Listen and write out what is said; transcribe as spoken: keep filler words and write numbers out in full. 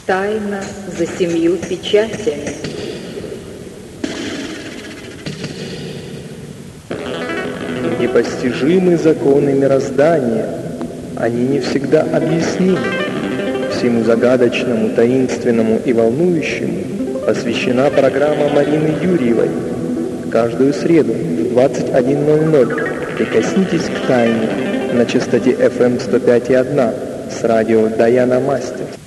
Тайна за семью печатями. Непостижимы законы мироздания, они не всегда объяснимы. Всему загадочному, таинственному и волнующему посвящена программа Марины Юрьевой. Каждую среду в двадцать один ноль ноль прикоснитесь к тайне на частоте эф эм сто пять и одна с радио Даяна Мастер.